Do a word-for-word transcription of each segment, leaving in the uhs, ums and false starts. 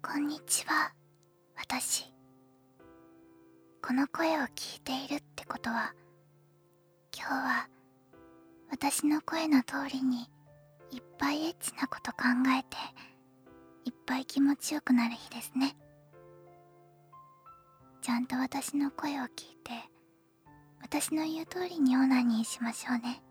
こんにちは。私。この声を聞いているってことは、今日は私の声の通りにいっぱいエッチなこと考えて、いっぱい気持ちよくなる日ですね。ちゃんと私の声を聞いて、私の言う通りにオナニーしましょうね。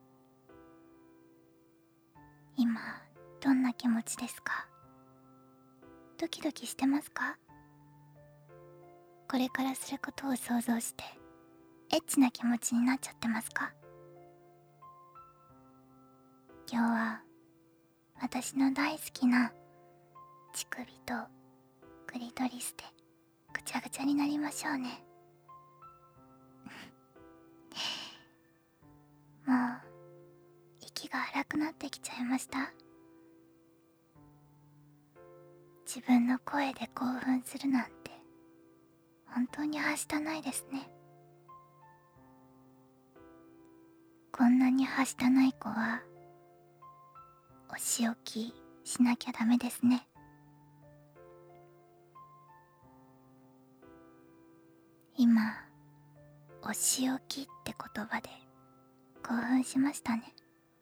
今、どんな気持ちですか？ドキドキしてますか？これからすることを想像して、エッチな気持ちになっちゃってますか？今日は、私の大好きな乳首とクリトリスでぐちゃぐちゃになりましょうね。もう、息が荒くなってきちゃいました？自分の声で興奮するなんて、本当にはしたないですね。こんなにはしたない子は、お仕置きしなきゃダメですね。今、お仕置きって言葉で興奮しましたね。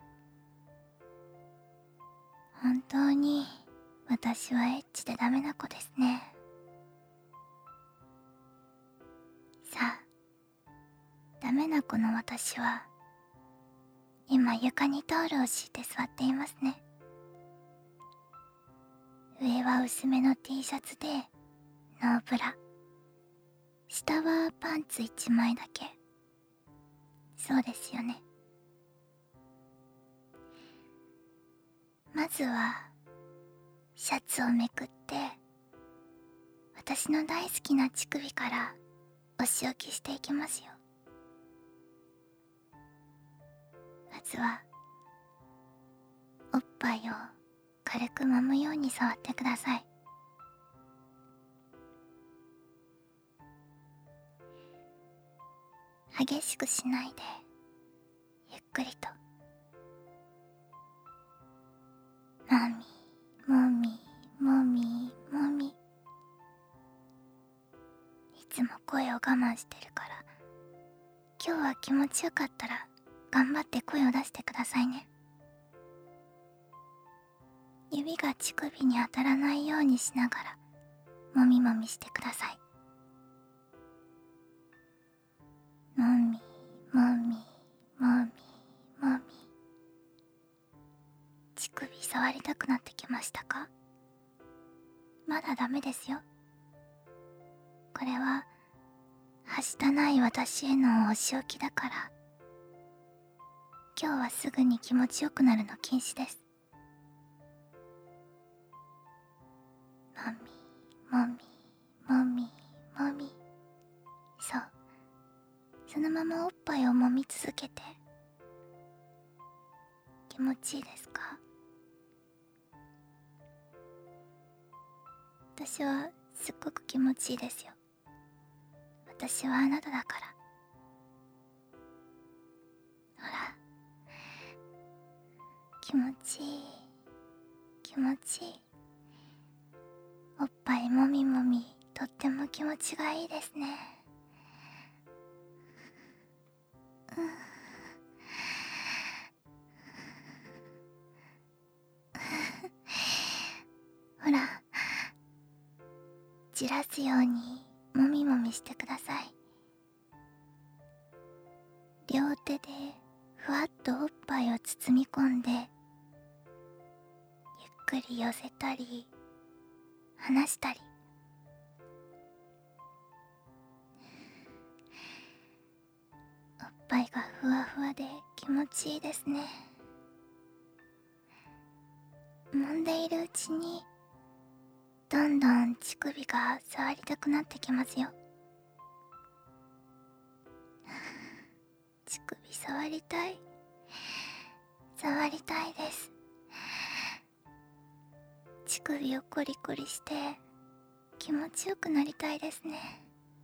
本当に私はエッチでダメな子ですね。さあ、ダメな子の私は今床にタオルを敷いて座っていますね。上は薄めの T シャツでノーブラ、下はパンツいちまいだけ。そうですよね。まずはシャツをめくって、私の大好きな乳首からお仕置きしていきますよ。まずはおっぱいを軽く揉むように触ってください。激しくしないで、ゆっくりと。もみもみもみもみ。いつも声を我慢してるから、今日は気持ちよかったら頑張って声を出してくださいね。指が乳首に当たらないようにしながらもみもみしてください。もみもみもみもみ。乳首触りたくなってきましたか？まだダメですよ。これははしたない私へのお仕置きだから、今日はすぐに気持ちよくなるの禁止です。もみもみもみもみ。そう、そのままおっぱいを揉み続けて。気持ちいいですか？私はすっごく気持ちいいですよ。私はあなただから。ほら、気持ちいい、気持ちいい。おっぱいもみもみ、とっても気持ちがいいですね。うん、ほら、じらすようにもみもみしてください。両手でふわっとおっぱいを包み込んで、ゆっくり寄せたり離したり。おっぱいがふわふわで気持ちいいですね。揉んでいるうちにどんどん乳首が触りたくなってきますよ。乳首触りたい、触りたいです。乳首をコリコリして気持ちよくなりたいですね。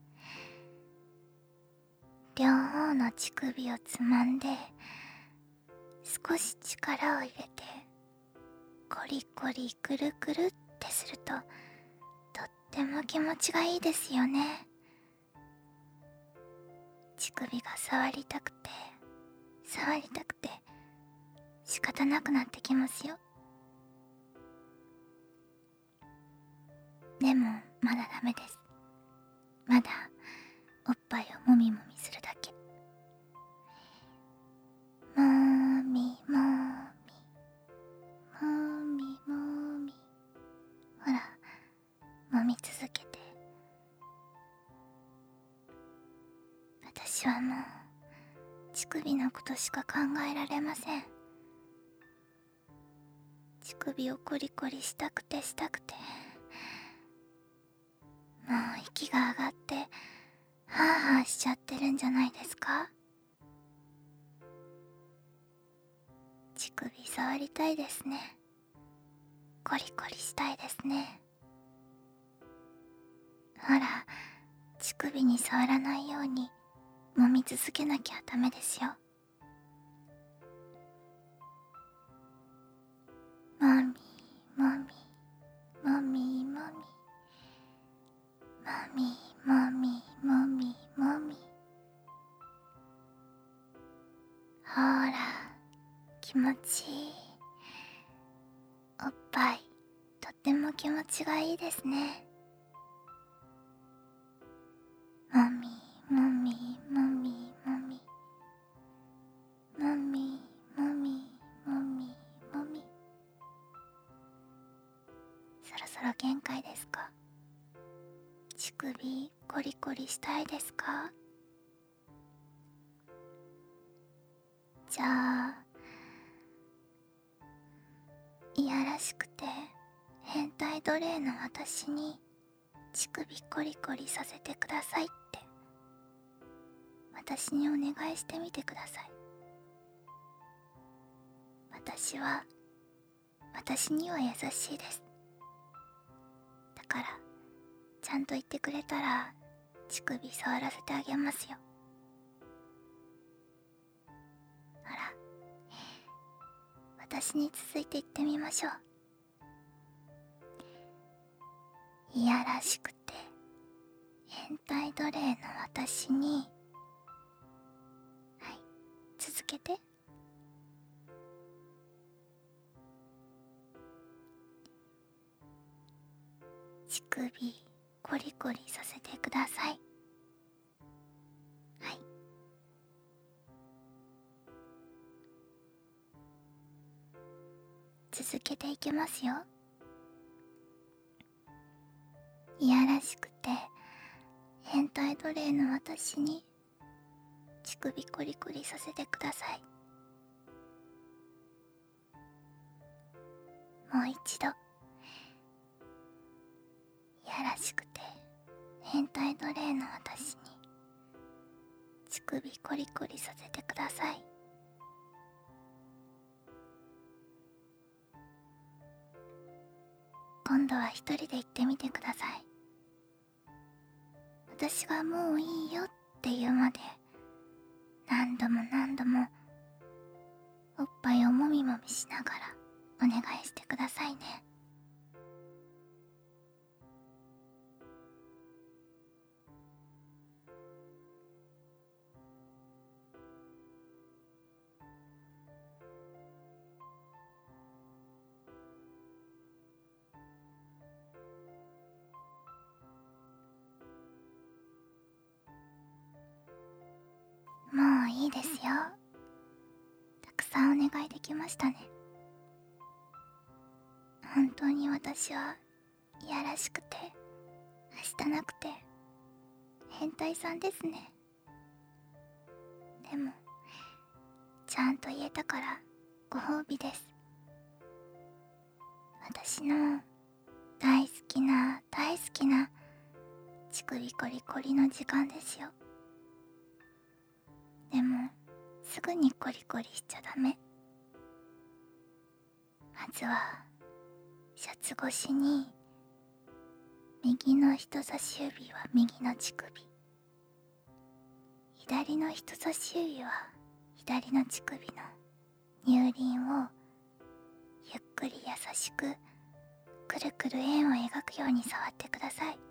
両方の乳首をつまんで少し力を入れてコリコリくるくるってすると、 ても気持ちがいいですよね。乳首が触りたくて触りたくて仕方なくなってきますよ。でもまだダメです。まだおっぱいをもみもみするだけ。もみもみもみもみ、ほら、もみ続けて。私はもう乳首のことしか考えられません。乳首をコリコリしたくてしたくて、もう息が上がってハーハーしちゃってるんじゃないですか。乳首触りたいですね。コリコリしたいですね。ほら、乳首に触らないように揉み続けなきゃダメですよ。もみもみもみもみもみもみもみもみ、ほら、気持ちいい。おっぱいとっても気持ちがいいですね。もみもみもみもみもみもみもみもみ、そろそろ限界ですか。乳首コリコリしたいですか。じゃあ、いやらしくて変態奴隷の私に乳首コリコリさせてくださいって私にお願いしてみてください。私は私には優しいです。だからちゃんと言ってくれたら乳首触らせてあげますよ。ほら、私に続いて言ってみましょう。いやらしくて変態奴隷の私に、はい、続けて。乳首コリコリさせてください。はい、続けていきますよ。いやらしくて変態奴隷の私に乳首コリコリさせてください。もう一度。いやらしくて変態奴隷の私に乳首コリコリさせてください。今度は一人で言ってみてください。私がもういいよって言うまで何度も何度もおっぱいをもみもみしながらお願いしてくださいね。もういいですよ。たくさんお願いできましたね。本当に私はいやらしくてはしたなくて変態さんですね。でもちゃんと言えたからご褒美です。私の大好きな大好きな乳首コリコリの時間ですよ。でもすぐにコリコリしちゃダメ。まずはシャツ越しに右の人差し指は右の乳首、左の人差し指は左の乳首の乳輪をゆっくり優しくくるくる円を描くように触ってください。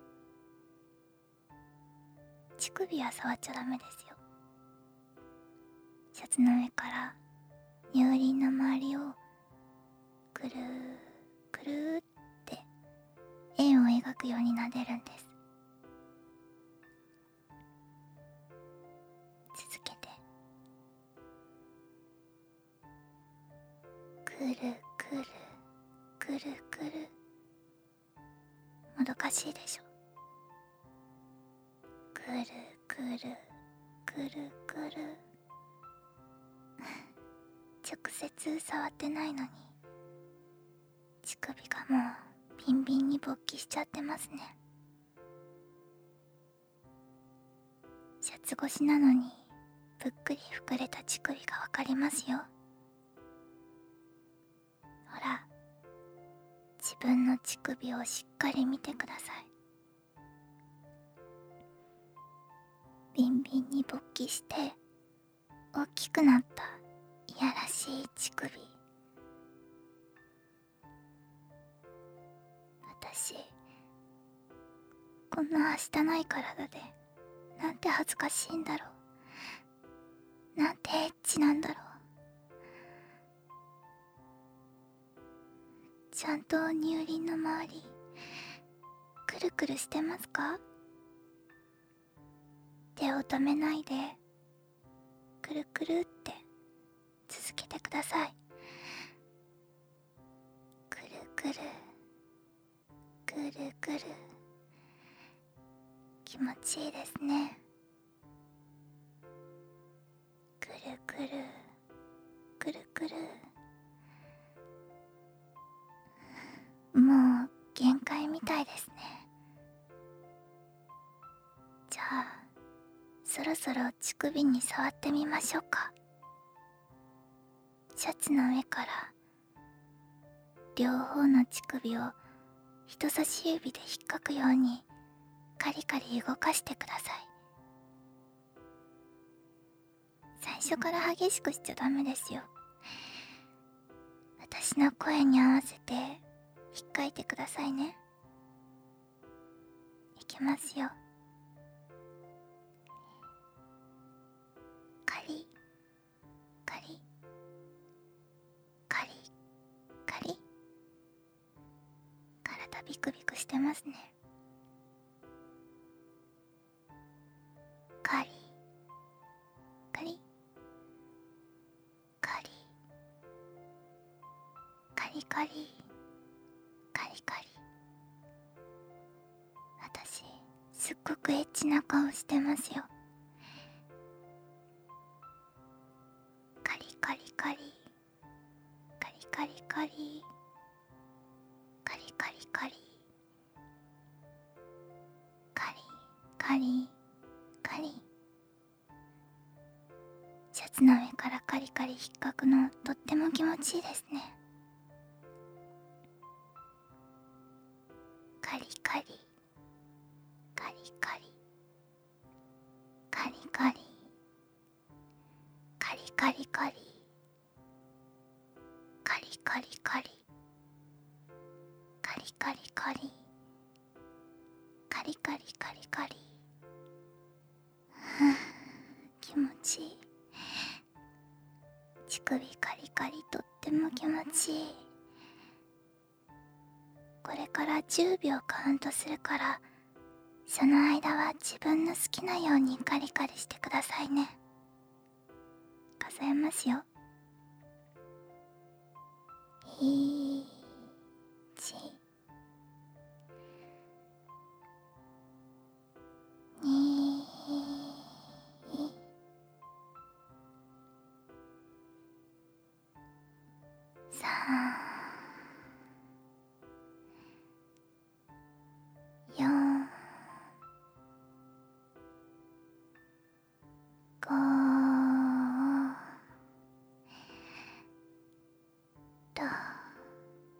乳首は触っちゃダメですよ。シャツの上から乳輪の周りをくるーくるーって円を描くように撫でるんです。続けてくるくるくるくる。もどかしいでしょ。くるくるくるくる。直接触ってないのに乳首がもうビンビンに勃起しちゃってますね。シャツ越しなのにぷっくり膨れた乳首がわかりますよ。ほら、自分の乳首をしっかり見てください。ビンビンに勃起して大きくなったいやらしい乳首。私、こんなはしたない体でなんて恥ずかしいんだろう。なんてエッチなんだろう。ちゃんと乳輪の周りくるくるしてますか？手を止めないでくるくるって続けてください。くるくるくるくる。気持ちいいですね。くるくるくるくる。もう限界みたいですね。じゃあそろそろ乳首に触ってみましょうか。シャツの上から両方の乳首を人差し指で引っかくようにカリカリ動かしてください。最初から激しくしちゃダメですよ。私の声に合わせて引っかいてくださいね。いきますよ。カリカリカリカリ。体ビクビクしてますね。カリカリカリカリカリカリカリ。私すっごくエッチな顔してますよ。カリカリカリカリカリカリカリカリカリカリカリカリ。シャツの上からカリカリ引っかくのとっても気持ちいいですね。カリカリカリカリカリカリカリカリカリカリカリカリカリカリカリカリカリカリカリ。ふぅ、気持ちいい。乳首カリカリとっても気持ちいい。これからじゅうびょうカウントするから、その間は自分の好きなようにカリカリしてくださいね。数えますよ。いちにさんよんごろ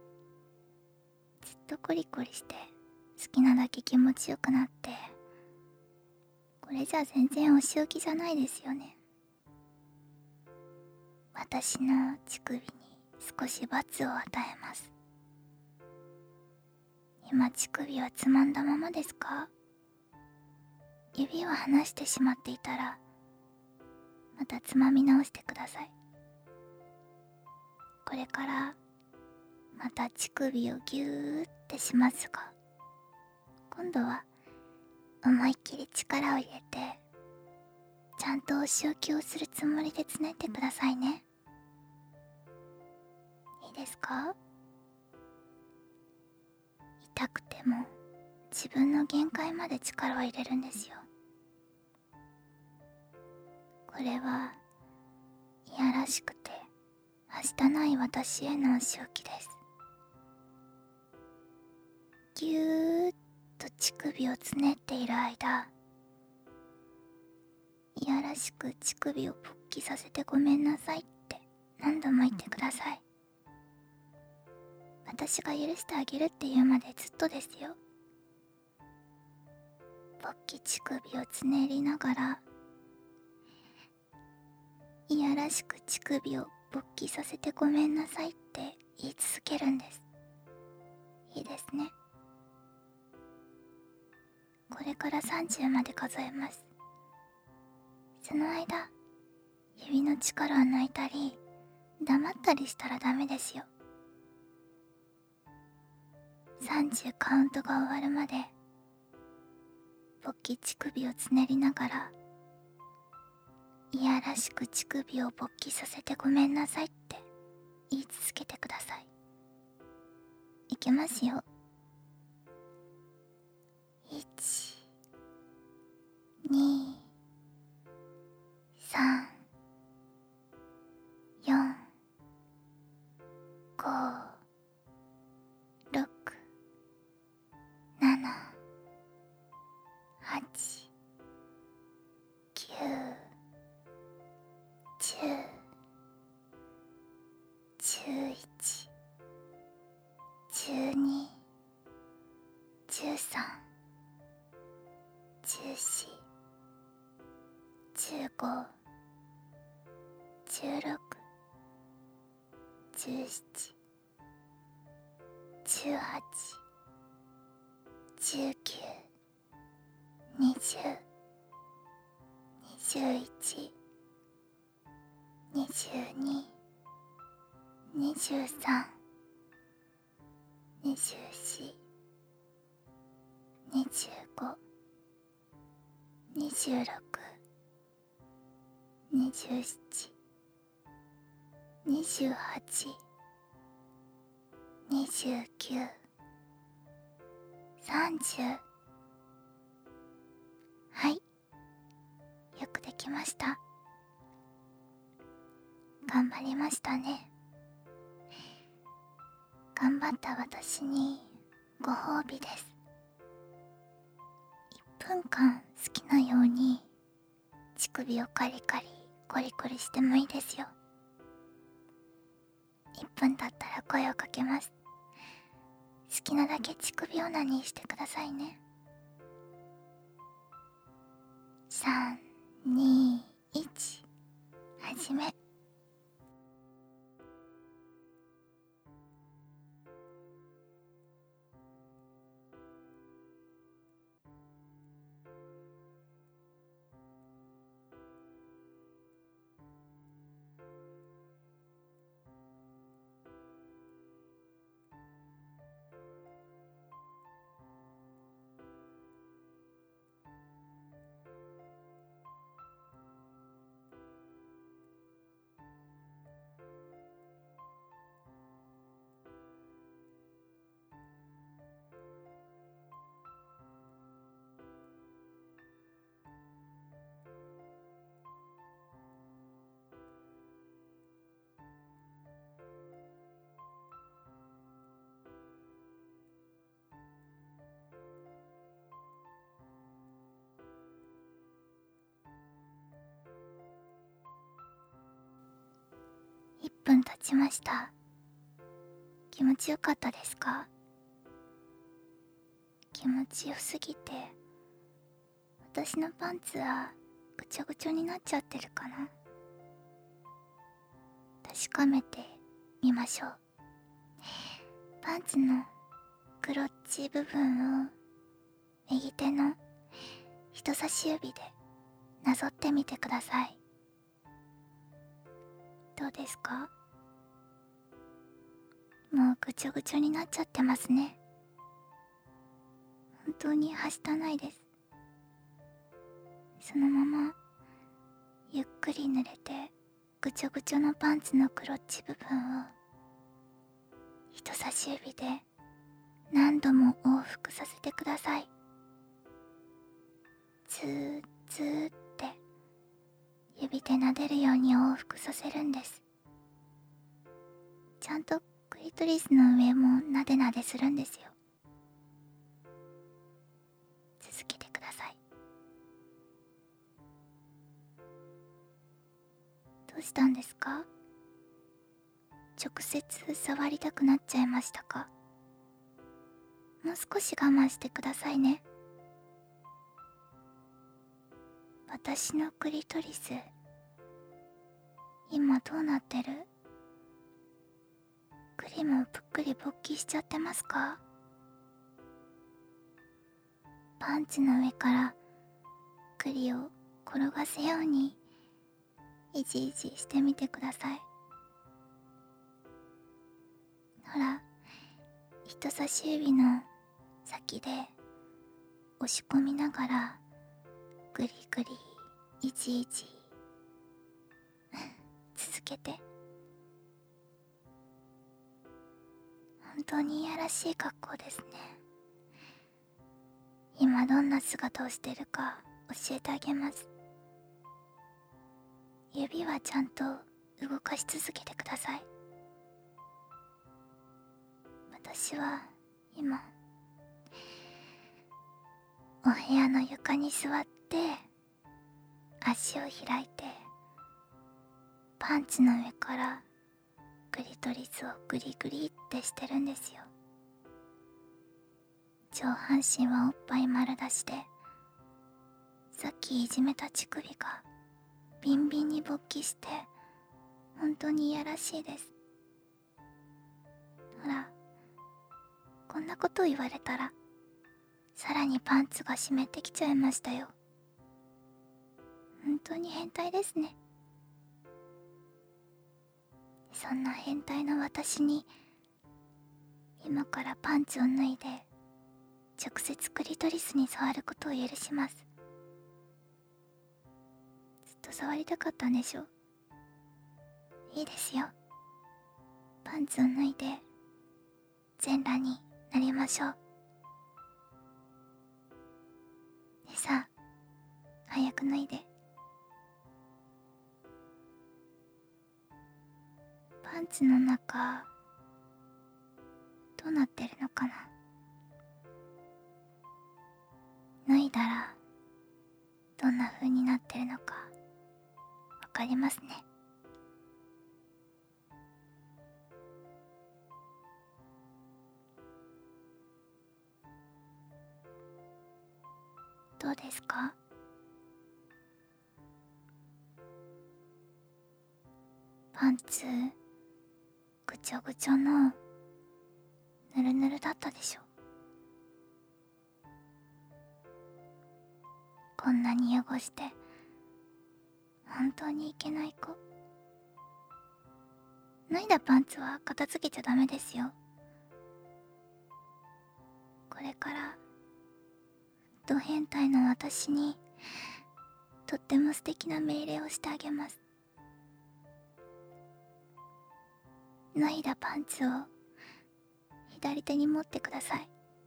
とコリコリして好きなだけ気持ちよくなって、これじゃ全然お仕置きじゃないですよね。私の乳首に少し罰を与えます。今乳首はつまんだままですか？指を離してしまっていたらまたつまみ直してください。これからまた乳首をギューってしますが、今度は思いっきり力を入れてちゃんとお仕置きをするつもりでつねってくださいね。いいですか？痛くても自分の限界まで力を入れるんですよ。これはいやらしくてはしたない私へのお仕置きです。ぎゅーっと乳首をつねっている間、いやらしく乳首を勃起させてごめんなさいって何度も言ってください。私が許してあげるって言うまでずっとですよ。勃起乳首をつねりながら、いやらしく乳首を勃起させてごめんなさいって言い続けるんです。いいですね。これからさんじゅうまで数えます。その間、指の力を抜いたり黙ったりしたらダメですよ。さんじゅうカウントが終わるまで勃起乳首をつねりながら、いやらしく乳首を勃起させてごめんなさいって言い続けてください。いきますよ。いち、に、さん、よん、ご、ろく、なな、はち、きゅう、じゅう、じゅういち、じゅうに、じゅうさん、じゅうよん、じゅうご、じゅうろく、じゅうなな、じゅうはち、じゅうきゅう、にじゅう、にじゅういち、にじゅうに、にじゅうさん、にじゅうよん、にじゅうご、にじゅうろく、にじゅうなな、にじゅうはち、にじゅうきゅう、さんじゅう。はい、よくできました。頑張りましたね。頑張った私にご褒美です。いっぷんかん好きなように乳首をカリカリコリコリしてもいいですよ。いっぷん経ったら声をかけます。好きなだけ乳首オナニーしてくださいね。さん、に、いち、はじめ。いっぷん経ちました。気持ちよかったですか？ 気持ちよすぎて私のパンツはぐちょぐちょになっちゃってるかな。確かめてみましょう。パンツのクロッチ部分を右手の人差し指でなぞってみてください。どうですか？もうぐちょぐちょになっちゃってますね。本当にはしたないです。そのままゆっくり濡れてぐちょぐちょのパンツのクロッチ部分を人差し指で何度も往復させてください。ずーずーって指で撫でるように往復させるんです。ちゃんとクリトリスの上もなでなでするんですよ。続けてください。どうしたんですか？直接触りたくなっちゃいましたか？もう少し我慢してくださいね。私のクリトリス、今どうなってる？クリもぷっくり勃起しちゃってますか？パンツの上からクリを転がすようにいじいじしてみてください。ほら、人差し指の先で押し込みながらグリグリいじいじ続けて。本当にいやらしい格好ですね。今どんな姿をしてるか教えてあげます。指はちゃんと動かし続けてください。私は今お部屋の床に座って足を開いてパンツの上からクリトリスをグリグリってしてるんですよ。上半身はおっぱい丸出しで、さっきいじめた乳首がビンビンに勃起して本当にいやらしいです。ほら、こんなこと言われたらさらにパンツが湿ってきちゃいましたよ。本当に変態ですね。そんな変態の私に今からパンツを脱いで直接クリトリスに触ることを許します。ずっと触りたかったんでしょ？いいですよ。パンツを脱いで全裸になりましょう。さあ、早く脱いで。パンツの中どうなってるのかな？脱いだらどんな風になってるのかわかりますね。どうですか？パンツぐちょぐちょのぬるぬるだったでしょ？こんなに汚して本当にいけない子。脱いだパンツは片付けちゃダメですよ。これからド変態の私にとっても素敵な命令をしてあげます。脱いだパンツを左手に持ってください。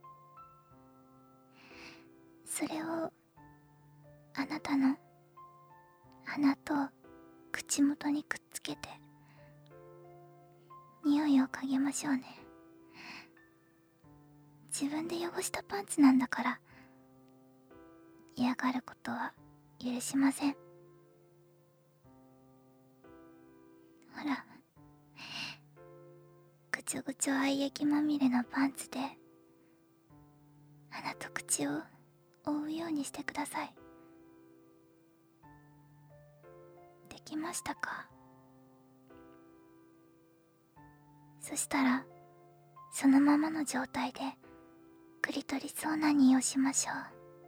それをあなたの鼻と口元にくっつけて匂いを嗅ぎましょうね。自分で汚したパンツなんだから嫌がることは許しません。ほら、ぐちょぐちょ愛液まみれのパンツであ鼻と口を覆うようにしてください。できましたか？そしたらそのままの状態でクリトリスオナニーをしましょう。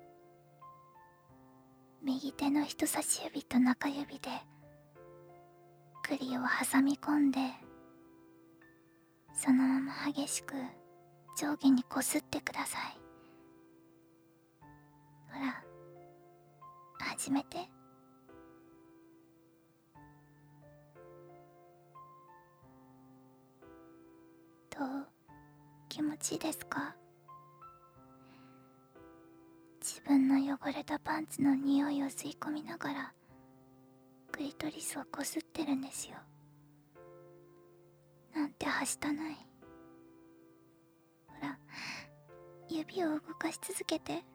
右手の人差し指と中指でクリを挟み込んで、そのまま激しく上下にこすってください。ほら、始めて。どう？気持ちいいですか？自分の汚れたパンツの匂いを吸い込みながらクリトリスをこすってるんですよ。なんてはしたない。ほら、指を動かし続けて。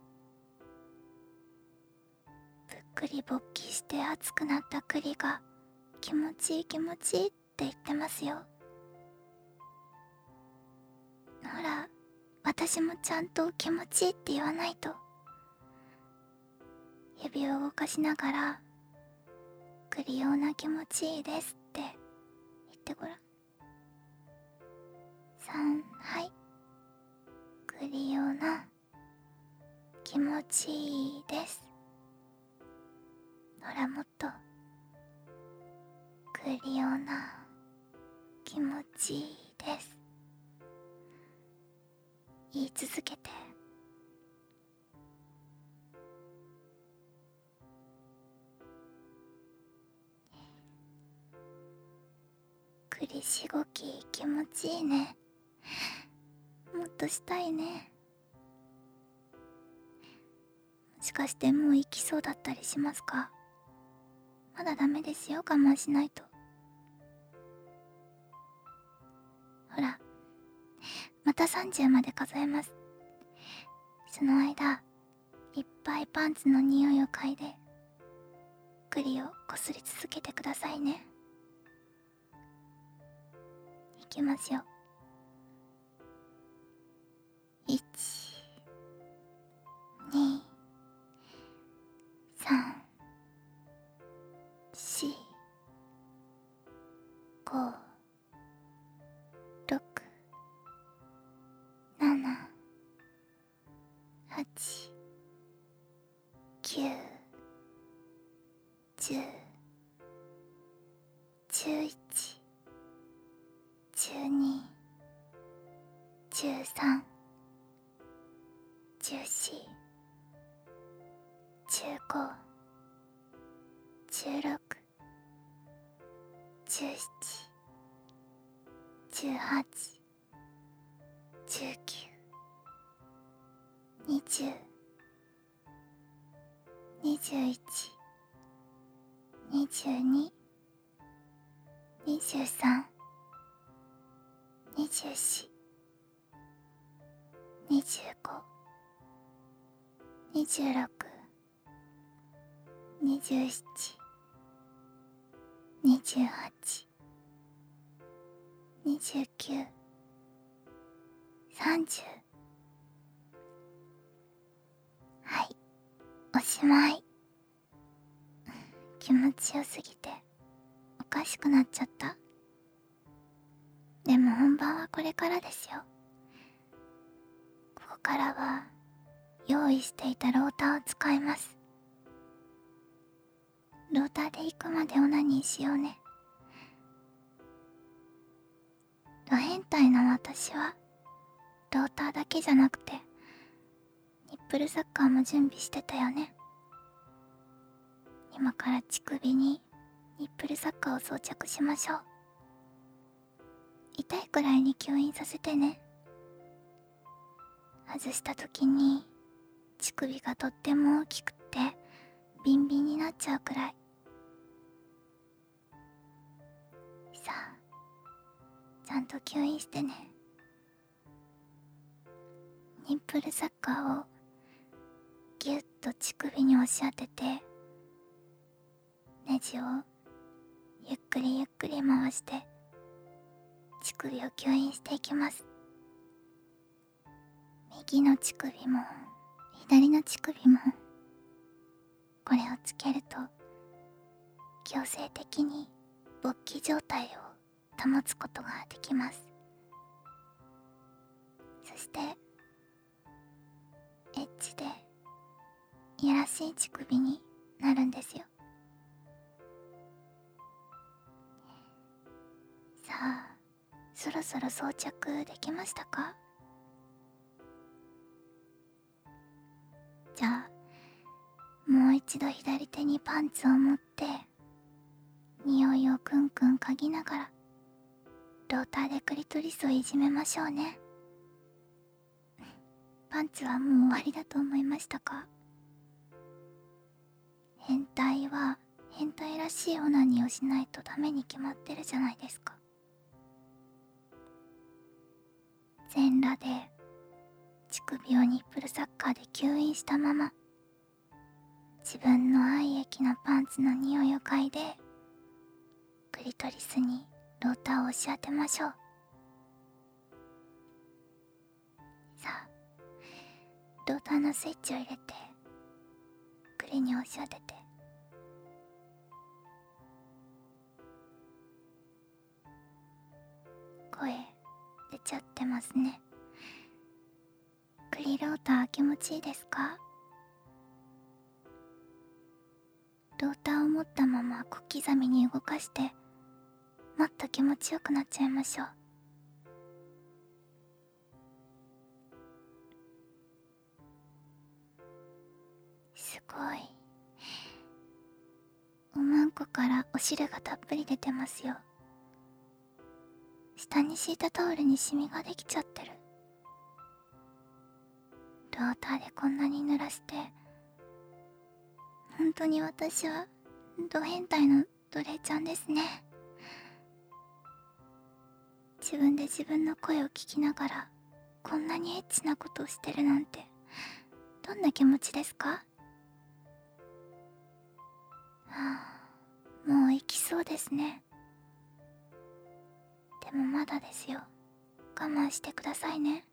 ぷっくり勃起して熱くなったクリが気持ちいい気持ちいいって言ってますよ。ほら、私もちゃんと気持ちいいって言わないと。指を動かしながらクリオナ気持ちいいですって言ってごらん。さん、はい。クリオナ気持ちいいです。ほら、もっと。クリオナ気持ちいいです。言い続けて。クリしごき気持ちいいね。もっとしたいね。もしかしてもう行きそうだったりしますか？まだダメですよ、我慢しないと。ほら、またさんじゅうまで数えます。その間いっぱいパンツの匂いを嗅いでクリをこすり続けてくださいね。いきますよ。いち、に、さん、し、ご、ろく、なな、はち、きゅう、じゅう、じゅういち、じゅうに、じゅうさん、じゅうよん、じゅうご、じゅうろく、じゅうなな、じゅうはち、じゅうきゅう、にじゅう、にじゅういち、にじゅうに、にじゅうさん、にじゅうよん、にじゅうご、にじゅうろく、にじゅうなな、にじゅうはち、にじゅうきゅう、さんじゅう。はい、おしまい。気持ちよすぎておかしくなっちゃった。でも本番はこれからですよ。ここからは用意していたローターを使います。ローターで行くまでオナニーしようね。ド変態の私はローターだけじゃなくてニップルサッカーも準備してたよね。今から乳首にニップルサッカーを装着しましょう。痛いくらいに吸引させてね。外した時に乳首がとっても大きくってビンビンになっちゃうくらい。さあ、ちゃんと吸引してね。ニップルサッカーをギュッと乳首に押し当てて、ネジをゆっくりゆっくり回して乳首を吸引していきます。右の乳首も左の乳首もこれをつけると強制的に勃起状態を保つことができます。そしてエッチでいやらしい乳首になるんですよ。さあ、そろそろ装着できましたか？じゃあもう一度左手にパンツを持って匂いをクンクン嗅ぎながらローターでクリトリスをいじめましょうね。パンツはもう終わりだと思いましたか？変態は変態らしいオナニーをしないとダメに決まってるじゃないですか。全裸で乳首をニップルサッカーで吸引したまま自分の愛液のパンツの匂いを嗅いでクリトリスにローターを押し当てましょう。さあ、ローターのスイッチを入れてクリに押し当てて、声出ちゃってますね。クリローター気持ちいいですか？ローターを持ったまま小刻みに動かしてもっと気持ちよくなっちゃいましょう。すごい。おまんこからお汁がたっぷり出てますよ。下に敷いたタオルにシミができちゃってる。ローターでこんなに濡らして本当に私はド変態の奴隷ちゃんですね。自分で自分の声を聞きながらこんなにエッチなことをしてるなんてどんな気持ちですか？はあ、もう行きそうですね。でもまだですよ。我慢してくださいね。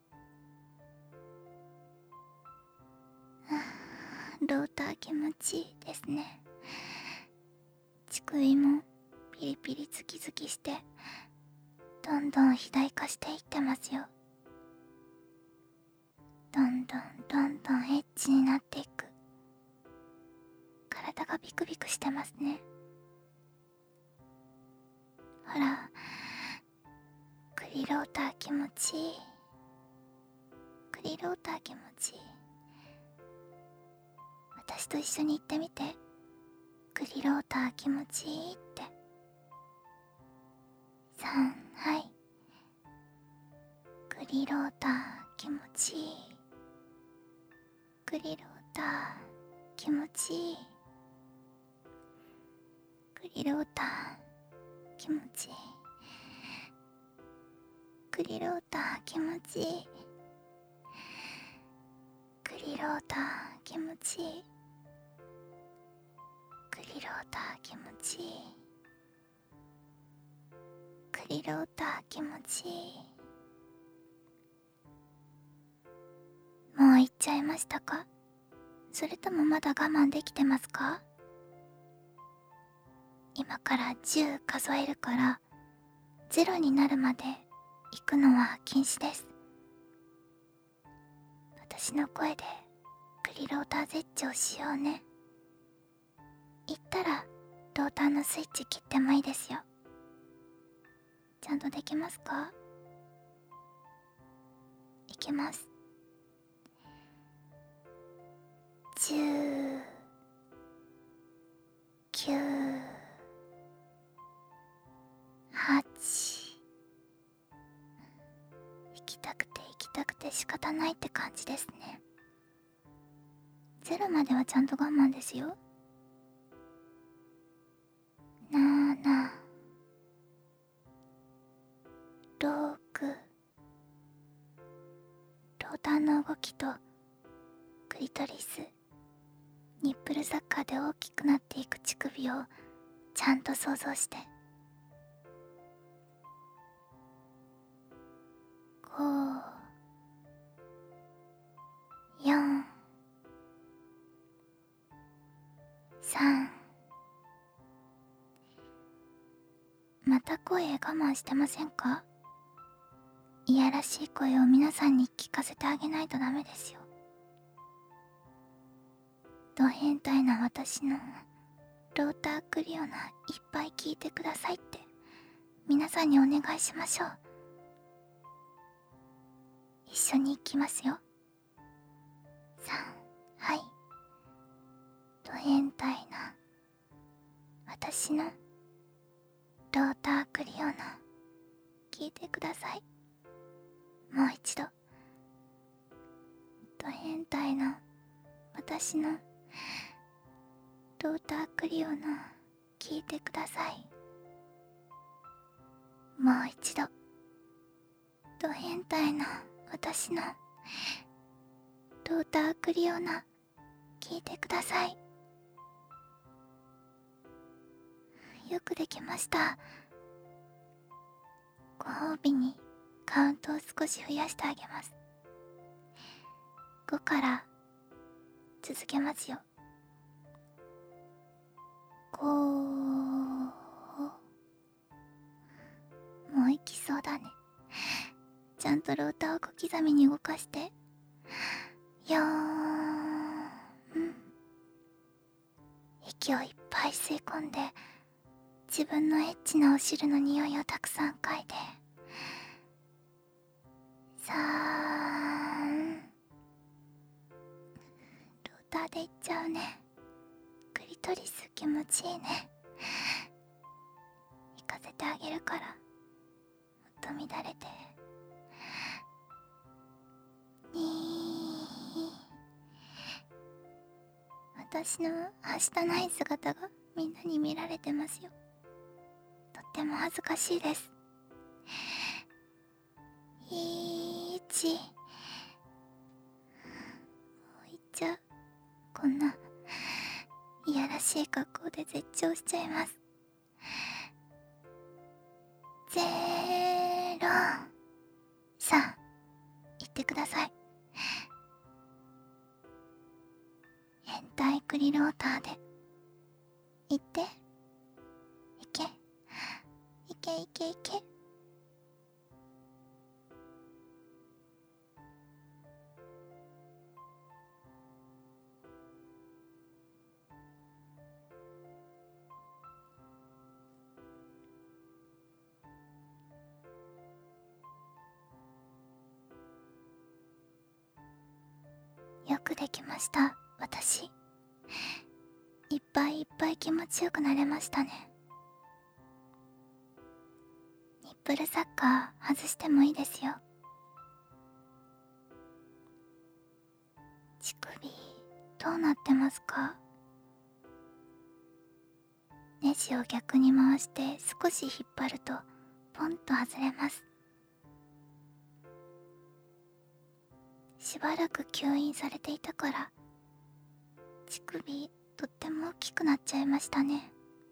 はあ、ローター気持ちいいですね。乳首もピリピリズキズキしてどんどん肥大化していってますよ。どんどんどんどんエッチになっていく。体がビクビクしてますね。ほら、クリローター気持ちいい。クリローター気持ちいい。私と一緒に言ってみて。クリローター気持ちいいって。さん、はい。クリローター気持ちいい。クリローター気持ちいい。クリローター気持ちいい。クリローター気持ちいい。クリローター気持ちいい。クリローター気持ちいい。クリローター気持ちいい。もう行っちゃいましたか？それともまだ我慢できてますか？今からじゅう数えるからゼロになるまで行くのは禁止です。私の声でクリローター絶頂しようね。言ったらローターのスイッチ切ってもいいですよ。ちゃんとできますか？いきます。じゅう、きゅう、はち。行きたくて行きたくて仕方ないって感じですね。ゼロまではちゃんと我慢ですよ。なな、ろく。ローターの動きとクリトリス、ニップルサッカーで大きくなっていく乳首をちゃんと想像して。ご、よん、 さん。また声我慢してませんか？いやらしい声を皆さんに聞かせてあげないとダメですよ。ド変態な私のロータークリオナいっぱい聞いてくださいって皆さんにお願いしましょう。一緒に行きますよ。さん、はい。ド変態な私のロータークリオナ聞いてください。もう一度。ド変態な私のロータークリオナ聞いてください。もう一度。ド変態な私のロータークリオナ聞いてください。よくできました。ご褒美にカウントを少し増やしてあげます。ごから続けますよ。ご。もういきそうだね。ちゃんとローターを小刻みに動かして。よーん。息をいっぱい吸い込んで、自分のエッチなお汁の匂いをたくさん嗅いで。さーん。ローターでいっちゃうね。クリトリス気持ちいいね。行かせてあげるから、もっと乱れて。にー。私のはしたない姿がみんなに見られてますよ。とっても恥ずかしいです。いち。もういっちゃう。こんないやらしい格好で絶頂しちゃいます。ゼロ。さん。言ってください。変態クリローターで言って。いけいけいけいけ。よくできました。私いっぱいいっぱい気持ちよくなれましたね。ニップルサッカー外してもいいですよ。乳首どうなってますか？ネジを逆に回して少し引っ張るとポンと外れます。しばらく吸引されていたから乳首とっても大きくなっちゃいましたね。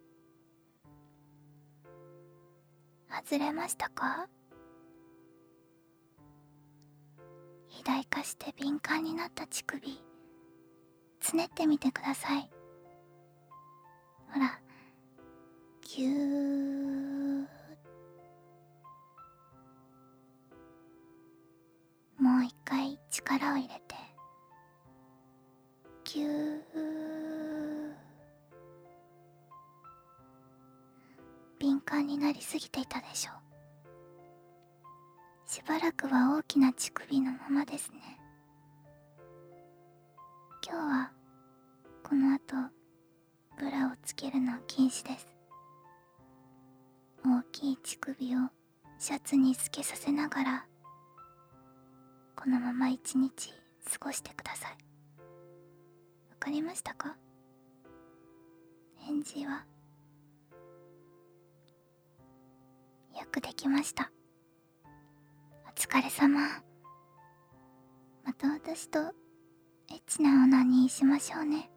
外れましたか？肥大化して敏感になった乳首つねってみてください。ほら、ぎゅー。もう一回力を入れてぎゅー。敏感になりすぎていたでしょう。しばらくは大きな乳首のままですね。今日はこの後ブラをつけるの禁止です。大きい乳首をシャツに透けさせながらこのまま一日過ごしてください。わかりましたか？返事はよくできました。お疲れ様。また私とエッチなオナニーしましょうね。